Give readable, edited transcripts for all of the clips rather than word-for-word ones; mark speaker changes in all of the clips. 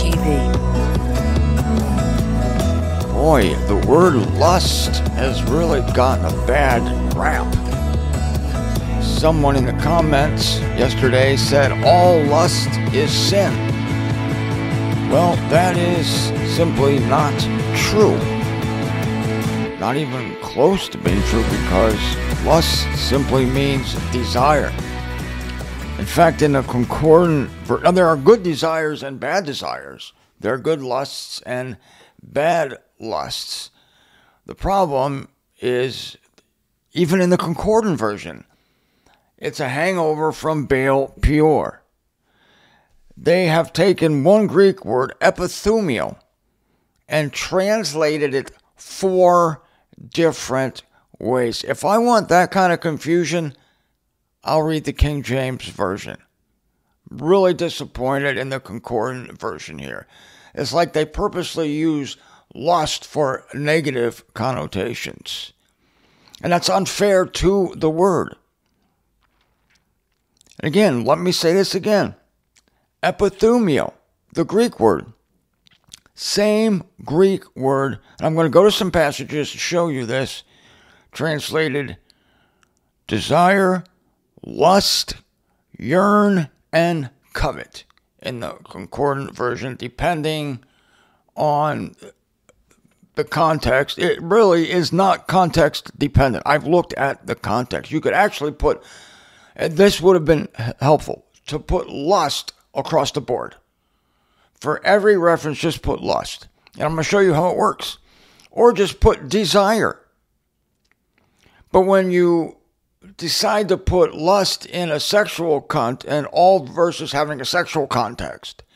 Speaker 1: Boy, the word lust has really gotten a bad rap. Someone in the comments yesterday said all lust is sin. Well, that is simply not true. Not even close to being true, because lust simply means desire. In fact, in the concordant, now there are good desires and bad desires. There are good lusts and bad lusts. The problem is, even in the concordant version, it's a hangover from Baal Peor. They have taken one Greek word, epithumio, and translated it 4 different ways. If I want that kind of confusion, I'll read the King James Version. Really disappointed in the concordant version here. It's like they purposely use lust for negative connotations. And that's unfair to the word. Again, let me say this again. Epithumio, the Greek word. Same Greek word. And I'm going to go to some passages to show you this. Translated desire, lust, yearn, and covet in the concordant version, depending on the context. It really is not context dependent. I've looked at the context. You could actually put, and this would have been helpful, to put lust across the board. For every reference, just put lust. And I'm going to show you how it works. Or just put desire. But when you decide to put lust in a sexual context, and all verses having a sexual context,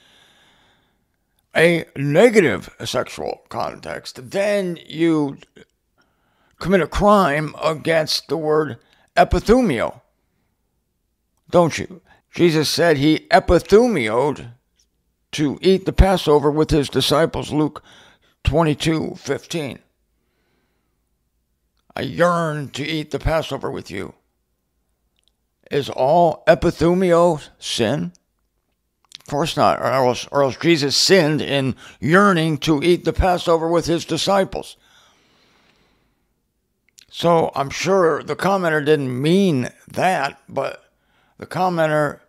Speaker 1: a negative sexual context, then you commit a crime against the word epithumio, don't you? Jesus said he epithumioed to eat the Passover with his disciples, Luke 22:15. I yearn to eat the Passover with you. Is all epithumio sin? Of course not, or else Jesus sinned in yearning to eat the Passover with his disciples. So I'm sure the commenter didn't mean that, but the commenter,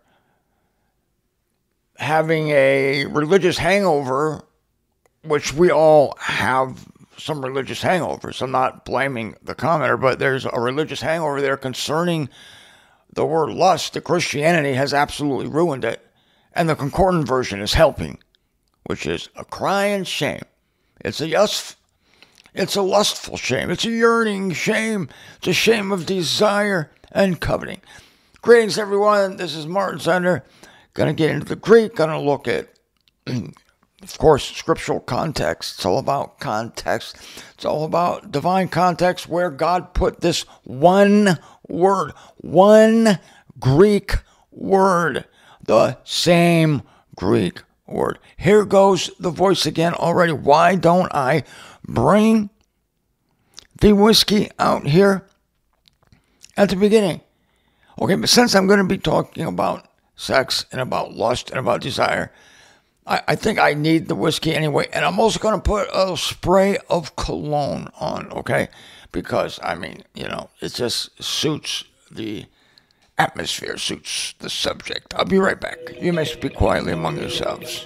Speaker 1: having a religious hangover, which we all have some religious hangovers. I'm not blaming the commenter, but there's a religious hangover there concerning the word lust. The Christianity has absolutely ruined it. And the concordant version is helping, which is a crying shame. It's a lustful shame. It's a yearning shame. It's a shame of desire and coveting. Greetings, everyone. This is Martin Sender. Going to get into the Greek. Going to look at, of course, scriptural context. It's all about context. It's all about divine context, where God put this one word, one Greek word, the same Greek word. Here goes the voice again already. Why don't I bring the whiskey out here at the beginning? Okay, but since I'm going to be talking about sex and about lust and about desire, I think I need the whiskey anyway. And I'm also going to put a spray of cologne on, okay? Because, I mean, it just suits the atmosphere, suits the subject. I'll be right back. You may speak quietly among yourselves.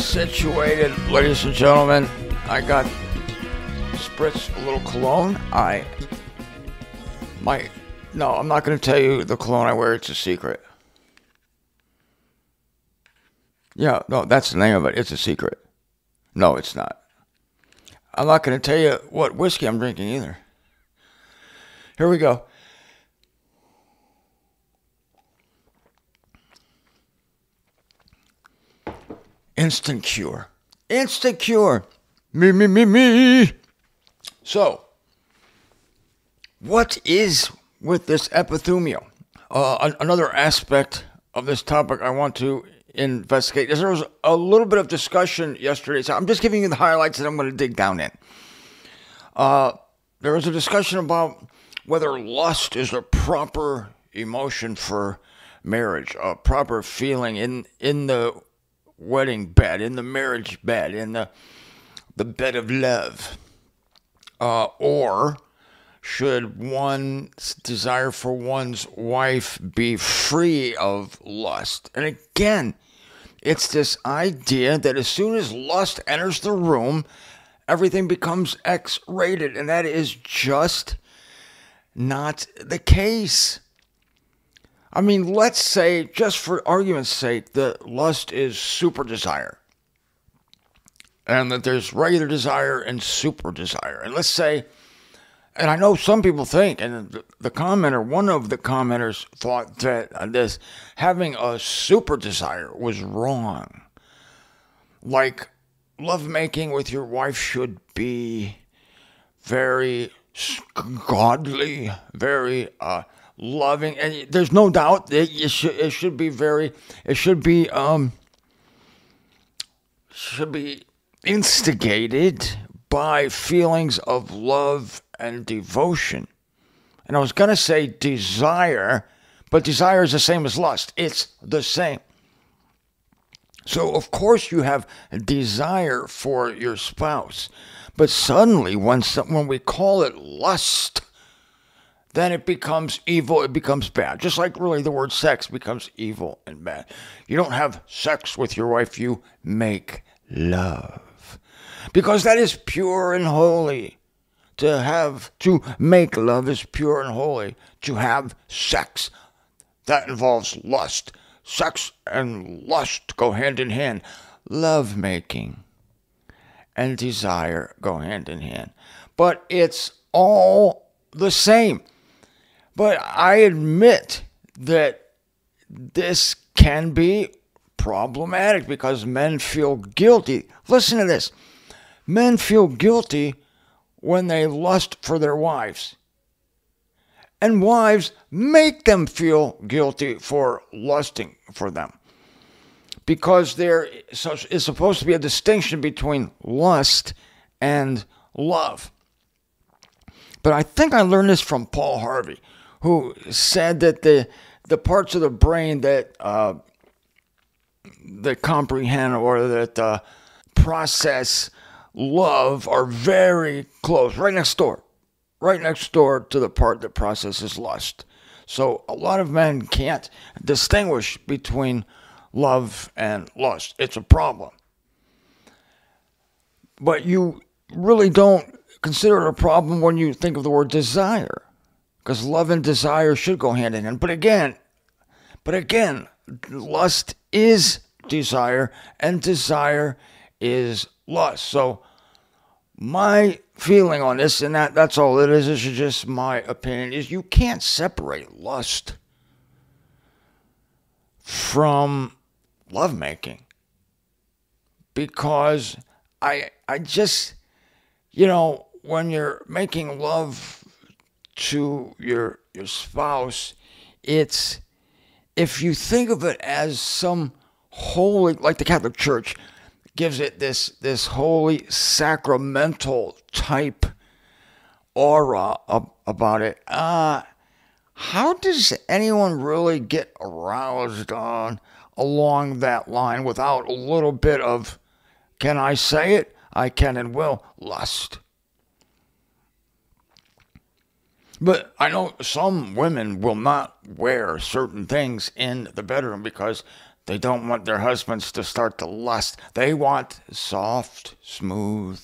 Speaker 1: situated, ladies and gentlemen. I got spritz a little cologne. No, I'm not going to tell you the cologne I wear. It's a secret. Yeah, no, that's the name of it. It's a secret. No, it's not. I'm not going to tell you what whiskey I'm drinking either. Here we go. Instant Cure. Instant Cure. Me. So, what is with this epithumio? Another aspect of this topic I want to investigate is there was a little bit of discussion yesterday. So I'm just giving you the highlights that I'm going to dig down in. There was a discussion about whether lust is a proper emotion for marriage, a proper feeling in the wedding bed, in the marriage bed, in the bed of love, or should one's desire for one's wife be free of lust? And again, it's this idea that as soon as lust enters the room, everything becomes X-rated, and that is just not the case. I mean, let's say, just for argument's sake, that lust is super desire. And that there's regular desire and super desire. And let's say, and I know some people think, and the commenter, one of the commenters thought that this having a super desire was wrong. Like, lovemaking with your wife should be very godly, very loving, and there's no doubt that it should be instigated by feelings of love and devotion. And I was going to say desire, but desire is the same as lust. It's the same. So, of course, you have a desire for your spouse. But suddenly, when we call it lust, then it becomes evil, it becomes bad. Just like really the word sex becomes evil and bad. You don't have sex with your wife, you make love. Because that is pure and holy. To make love is pure and holy. To have sex, that involves lust. Sex and lust go hand in hand. Love making and desire go hand in hand. But it's all the same. But I admit that this can be problematic because men feel guilty. Listen to this. Men feel guilty when they lust for their wives. And wives make them feel guilty for lusting for them. Because there is supposed to be a distinction between lust and love. But I think I learned this from Paul Harvey, who said that the parts of the brain that comprehend or that process love are very close, right next door to the part that processes lust. So a lot of men can't distinguish between love and lust. It's a problem. But you really don't consider it a problem when you think of the word desire. Because love and desire should go hand in hand. But again, lust is desire and desire is lust. So my feeling on this, and that's all it is just my opinion, is you can't separate lust from lovemaking. Because I just, when you're making love to your spouse, it's, if you think of it as some holy, like the Catholic Church gives it this holy sacramental type aura about it. How does anyone really get aroused along that line without a little bit of, can I say it? I can and will, lust. But I know some women will not wear certain things in the bedroom because They don't want their husbands to start to lust. They want soft, smooth,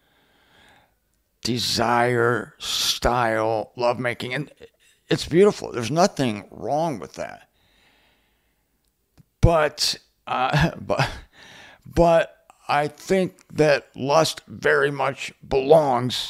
Speaker 1: desire, style, lovemaking. And it's beautiful. There's nothing wrong with that. But I think that lust very much belongs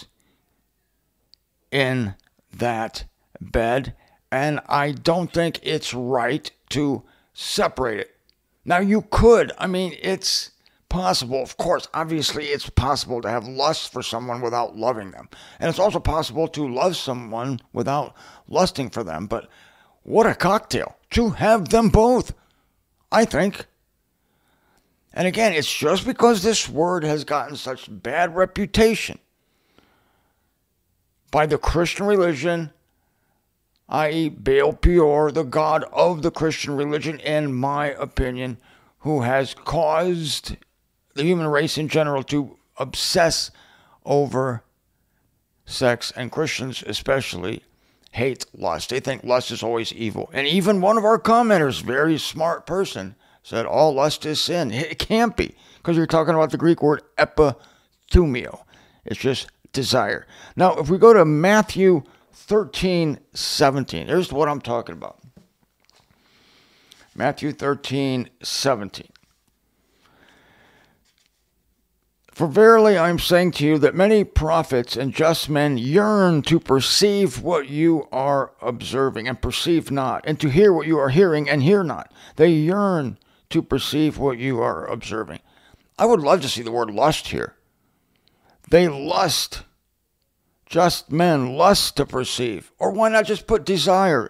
Speaker 1: in that bed, and I don't think it's right to separate it. Now, you could, it's possible, of course, obviously it's possible to have lust for someone without loving them. And it's also possible to love someone without lusting for them. But what a cocktail to have them both, I think. And again, it's just because this word has gotten such bad reputation by the Christian religion, i.e. Baal Peor, the god of the Christian religion, in my opinion, who has caused the human race in general to obsess over sex, and Christians especially hate lust. They think lust is always evil. And even one of our commenters, very smart person, said all lust is sin. It can't be, because you're talking about the Greek word epithumio. It's just desire. Now, if we go to Matthew 13:17. Here's what I'm talking about. Matthew 13:17. For verily I am saying to you that many prophets and just men yearn to perceive what you are observing and perceive not, and to hear what you are hearing and hear not. They yearn to perceive what you are observing. I would love to see the word lust here. They lust. Just men lust to perceive. Or why not just put desire?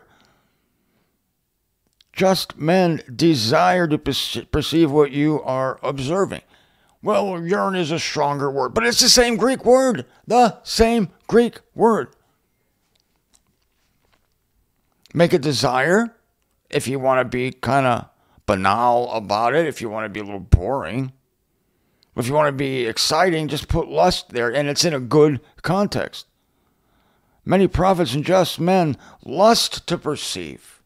Speaker 1: Just men desire to perceive what you are observing. Well, yearn is a stronger word, but it's the same Greek word. The same Greek word. Make a desire if you want to be kind of banal about it, if you want to be a little boring. If you want to be exciting, just put lust there, and it's in a good context. Many prophets and just men lust to perceive.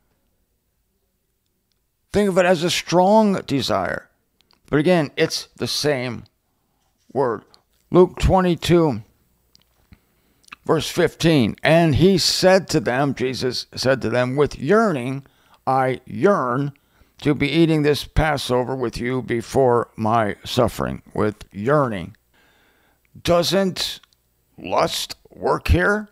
Speaker 1: Think of it as a strong desire. But again, it's the same word. Luke 22, verse 15. And he said to them, Jesus said to them, with yearning, I yearn to be eating this Passover with you before my suffering. With yearning. Doesn't lust work here?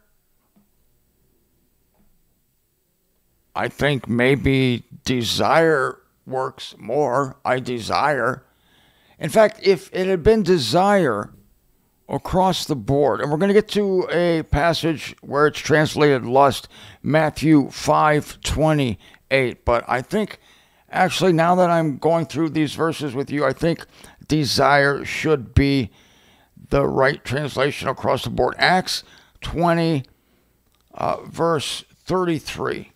Speaker 1: I think maybe desire works more. I desire. In fact, if it had been desire across the board, and we're going to get to a passage where it's translated lust, Matthew 5:28, but I think actually now that I'm going through these verses with you, I think desire should be the right translation across the board. Acts 20, verse 33.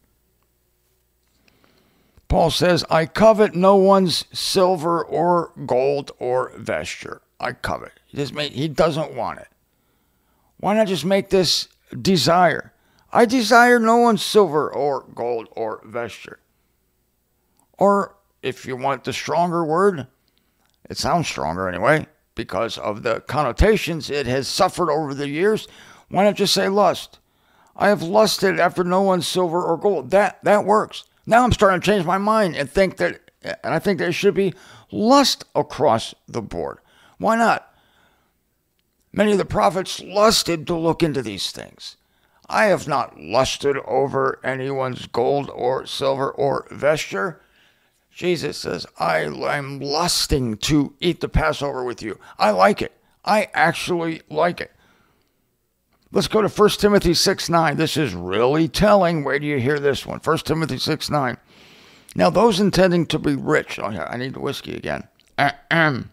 Speaker 1: Paul says, I covet no one's silver or gold or vesture. I covet. He doesn't want it. Why not just make this desire? I desire no one's silver or gold or vesture. Or if you want the stronger word, it sounds stronger anyway, because of the connotations it has suffered over the years, why not just say lust? I have lusted after no one's silver or gold. That works. Now I'm starting to change my mind and I think there should be lust across the board. Why not? Many of the prophets lusted to look into these things. I have not lusted over anyone's gold or silver or vesture. Jesus says, I'm lusting to eat the Passover with you. I like it. I actually like it. Let's go to 1 Timothy 6:9. This is really telling. Where do you hear this one? 1 Timothy 6:9. Now, those intending to be rich. Oh, yeah, I need the whiskey again. 1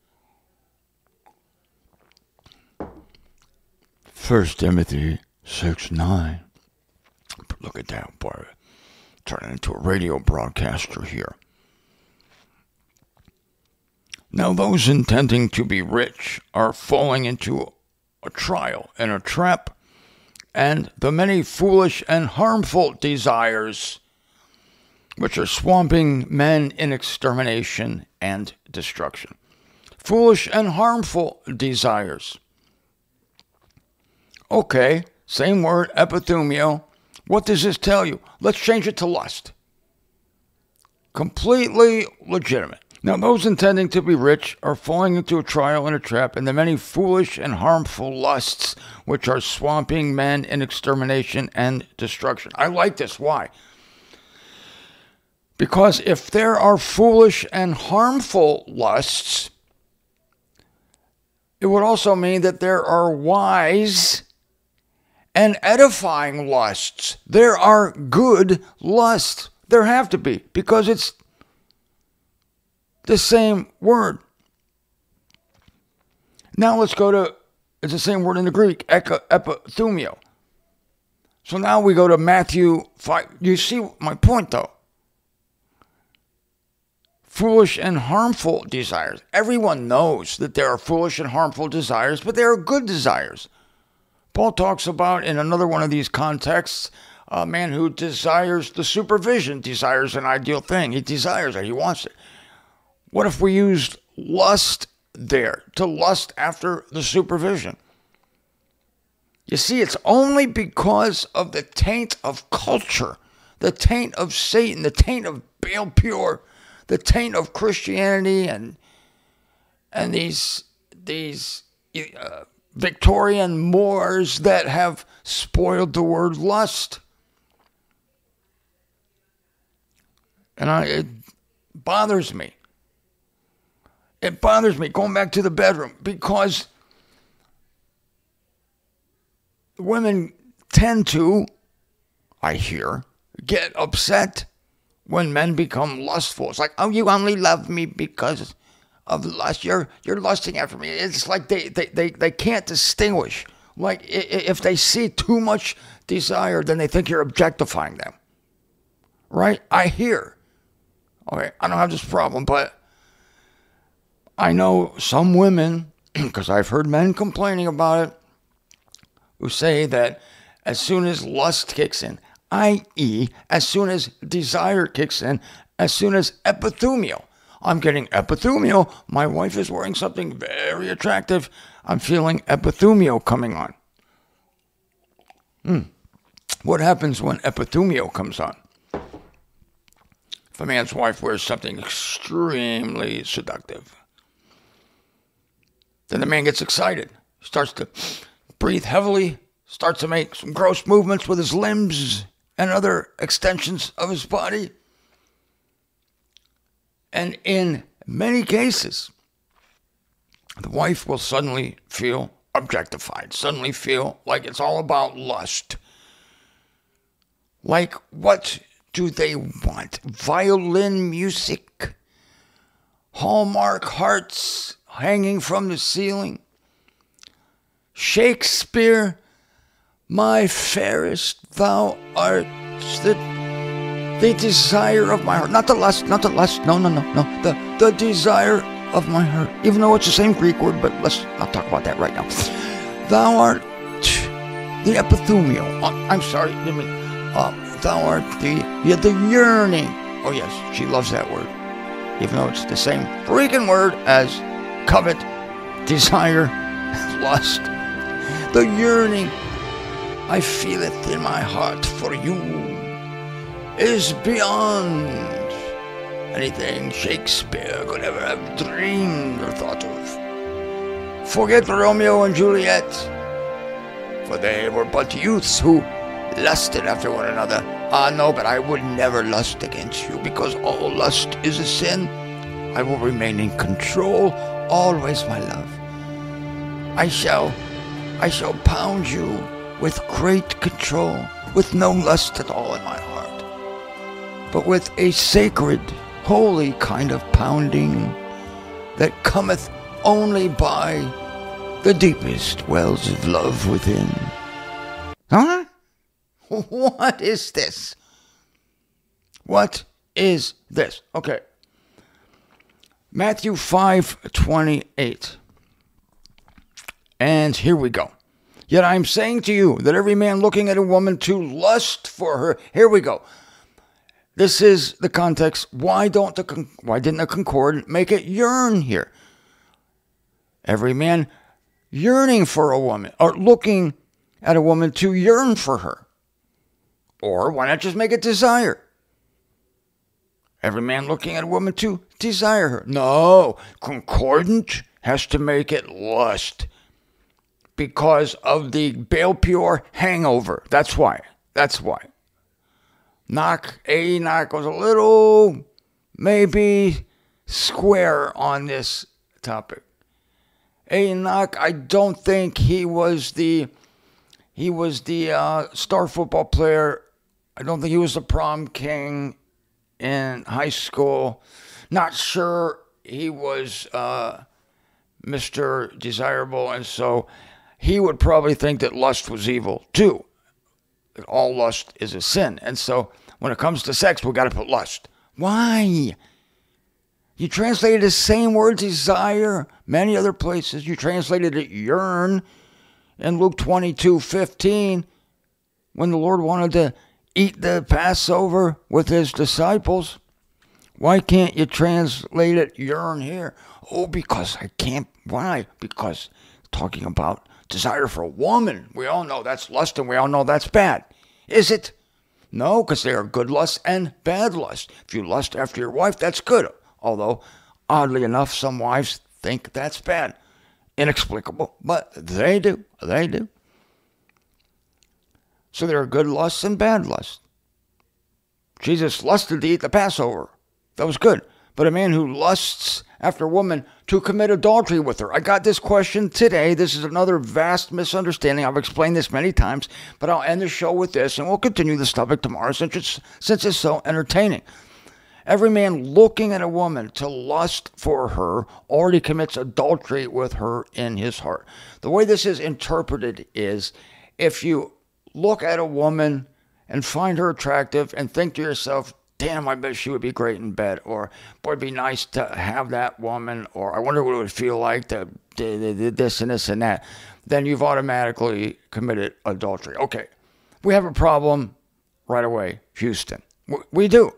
Speaker 1: Timothy 6:9. Look at that, boy. Turning into a radio broadcaster here. Now, those intending to be rich are falling into a trial and a trap, and the many foolish and harmful desires which are swamping men in extermination and destruction. Foolish and harmful desires. Okay, same word, epithumio. What does this tell you? Let's change it to lust. Completely legitimate. Now, those intending to be rich are falling into a trial and a trap in the many foolish and harmful lusts which are swamping men in extermination and destruction. I like this. Why? Because if there are foolish and harmful lusts, it would also mean that there are wise and edifying lusts. There are good lusts. There have to be, because it's the same word. Now let's go to, it's the same word in the Greek, epithumio. So now we go to Matthew 5. You see my point, though. Foolish and harmful desires. Everyone knows that there are foolish and harmful desires, but there are good desires. Paul talks about, in another one of these contexts, a man who desires the supervision, desires an ideal thing. He desires it. He wants it. What if we used lust there, to lust after the supervision? You see, it's only because of the taint of culture, the taint of Satan, the taint of Baal Pure, the taint of Christianity and these Victorian Moors that have spoiled the word lust. And it bothers me. It bothers me, going back to the bedroom, because women tend to, I hear, get upset when men become lustful. It's like, oh, you only love me because of lust. You're lusting after me. It's like they can't distinguish. Like, if they see too much desire, then they think you're objectifying them. Right? I hear. Okay, I don't have this problem, but I know some women, because I've heard men complaining about it, who say that as soon as lust kicks in, i.e., as soon as desire kicks in, as soon as epithumio, I'm getting epithumio, my wife is wearing something very attractive, I'm feeling epithumio coming on. What happens when epithumio comes on? If a man's wife wears something extremely seductive, then the man gets excited, starts to breathe heavily, starts to make some gross movements with his limbs and other extensions of his body. And in many cases, the wife will suddenly feel objectified, suddenly feel like it's all about lust. Like, what do they want? Violin music? Hallmark hearts hanging from the ceiling? Shakespeare, my fairest, thou art the desire of my heart. Not the lust, no. The desire of my heart. Even though it's the same Greek word, but let's not talk about that right now. Thou art the epithumio. I'm sorry, thou art the yearning. Oh yes, she loves that word. Even though it's the same freaking word as covet, desire, lust. The yearning I feeleth in my heart for you is beyond anything Shakespeare could ever have dreamed or thought of. Forget Romeo and Juliet, for they were but youths who lusted after one another. Ah, no, but I would never lust against you, because all lust is a sin. I will remain in control, always, my love. I shall pound you with great control, with no lust at all in my heart, but with a sacred, holy kind of pounding that cometh only by the deepest wells of love within. Huh? What is this? What is this? Okay. Matthew 5:28. And here we go. Yet I am saying to you that every man looking at a woman to lust for her, here we go. This is the context. Why didn't the concordant make it yearn here? Every man yearning for a woman, or looking at a woman to yearn for her. Or why not just make it desire? Every man looking at a woman to desire her. No, concordant has to make it lust because of the Baal Peor hangover. That's why. Enoch was a little maybe square on this topic. Enoch, I don't think he was the star football player. I don't think he was the prom king in high school. Not sure he was Mr. Desirable, and so he would probably think that lust was evil too. That all lust is a sin, and so when it comes to sex, we got to put lust. Why? You translated the same word desire many other places. You translated it yearn in Luke 22:15 when the Lord wanted to eat the Passover with his disciples. Why can't you translate it yearn here? Oh, because I can't. Why? Because talking about desire for a woman. We all know that's lust and we all know that's bad. Is it? No, because there are good lust and bad lust. If you lust after your wife, that's good. Although, oddly enough, some wives think that's bad. Inexplicable, but they do. So there are good lusts and bad lusts. Jesus lusted to eat the Passover. That was good. But a man who lusts after a woman to commit adultery with her. I got this question today. This is another vast misunderstanding. I've explained this many times, but I'll end the show with this, and we'll continue this topic tomorrow since it's so entertaining. Every man looking at a woman to lust for her already commits adultery with her in his heart. The way this is interpreted is if you look at a woman and find her attractive and think to yourself, damn, I bet she would be great in bed, or boy, it'd be nice to have that woman, or I wonder what it would feel like to this and this and that, then you've automatically committed adultery. Okay, we have a problem right away, Houston. We do.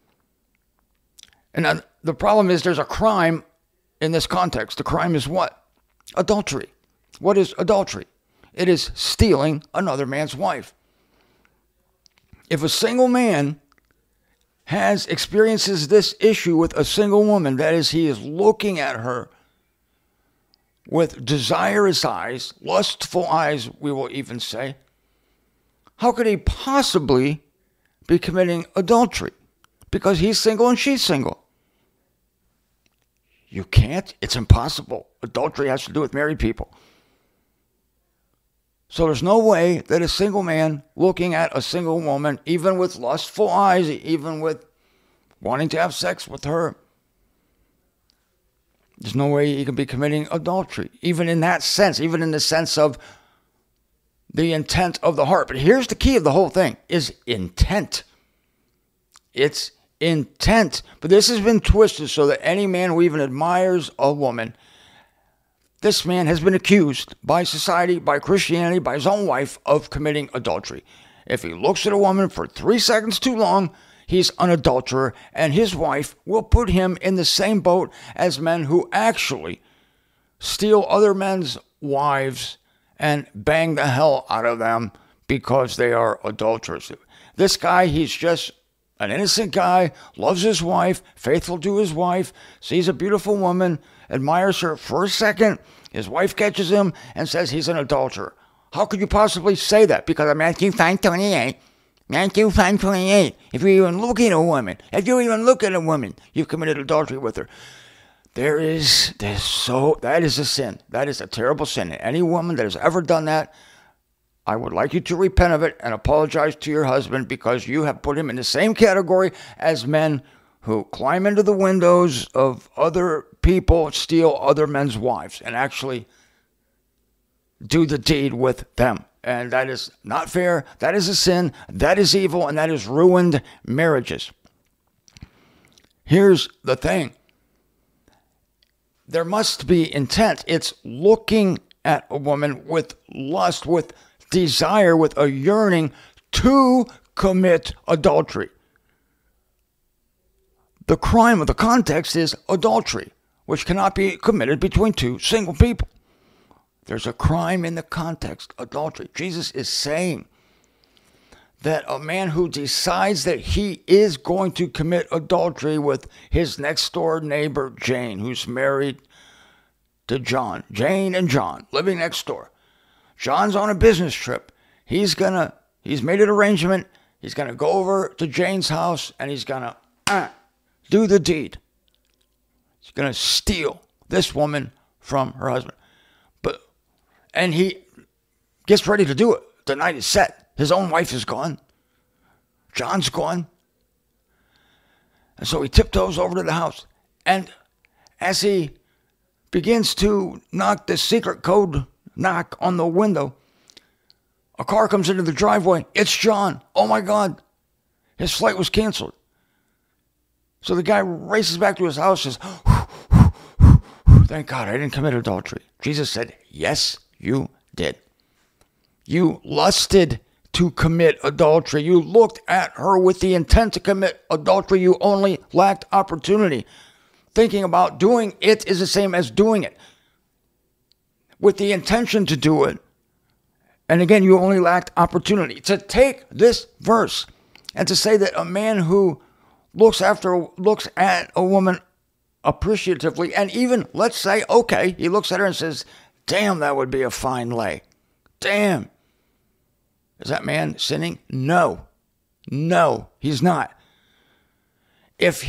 Speaker 1: And the problem is there's a crime in this context. The crime is what? Adultery. What is adultery? It is stealing another man's wife. If a single man experiences this issue with a single woman, that is, he is looking at her with desirous eyes, lustful eyes, we will even say, how could he possibly be committing adultery? Because he's single and she's single. You can't. It's impossible. Adultery has to do with married people. So there's no way that a single man looking at a single woman, even with lustful eyes, even with wanting to have sex with her, there's no way he can be committing adultery, even in that sense, even in the sense of the intent of the heart. But here's the key of the whole thing, is intent. It's intent. But this has been twisted so that any man who even admires a woman, this man has been accused by society, by Christianity, by his own wife of committing adultery. If he looks at a woman for 3 seconds too long, he's an adulterer, and his wife will put him in the same boat as men who actually steal other men's wives and bang the hell out of them because they are adulterers. This guy, he's just an innocent guy, loves his wife, faithful to his wife, sees a beautiful woman, admires her for a second. His wife catches him and says he's an adulterer. How could you possibly say that? Because of Matthew 5:28. Matthew 5:28. If you even look at a woman, you've committed adultery with her. That is a sin. That is a terrible sin. Any woman that has ever done that, I would like you to repent of it and apologize to your husband, because you have put him in the same category as men who climb into the windows of other people, steal other men's wives, and actually do the deed with them. And that is not fair. That is a sin. That is evil. And that has ruined marriages. Here's the thing. There must be intent. It's looking at a woman with lust, with desire, with a yearning to commit adultery. The crime of the context is adultery, which cannot be committed between two single people. There's a crime in the context, adultery. Jesus is saying that a man who decides that he is going to commit adultery with his next door neighbor, Jane, who's married to John. Jane and John living next door. John's on a business trip. He's made an arrangement. He's going to go over to Jane's house and he's going to do the deed. He's going to steal this woman from her husband. And he gets ready to do it. The night is set. His own wife is gone. John's gone. And so he tiptoes over to the house. And as he begins to knock the secret code knock on the window, a car comes into the driveway. It's John. Oh my God. His flight was canceled. So the guy races back to his house and says, thank God I didn't commit adultery. Jesus said, yes, you did. You lusted to commit adultery. You looked at her with the intent to commit adultery. You only lacked opportunity. Thinking about doing it is the same as doing it with the intention to do it. And again, you only lacked opportunity. To take this verse and to say that a man who looks at a woman appreciatively, and even, let's say, okay, he looks at her and says, damn, that would be a fine lay. Damn. Is that man sinning? No. No, he's not. If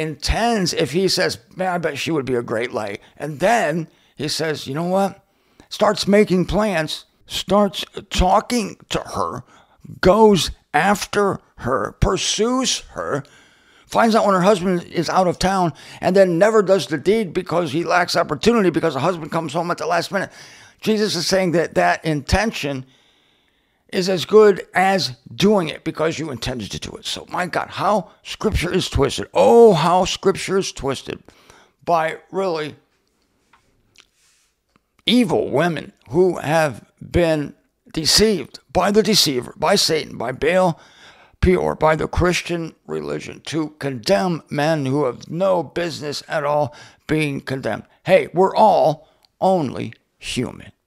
Speaker 1: he says, man, I bet she would be a great lay. And then he says, you know what? Starts making plans, starts talking to her, goes after her, pursues her, finds out when her husband is out of town, and then never does the deed because he lacks opportunity because the husband comes home at the last minute. Jesus is saying that intention is as good as doing it because you intended to do it. So, my God, how Scripture is twisted. Oh, how Scripture is twisted by really evil women who have been deceived by the deceiver, by Satan, by Baal Peor, by the Christian religion to condemn men who have no business at all being condemned. Hey, we're all only human.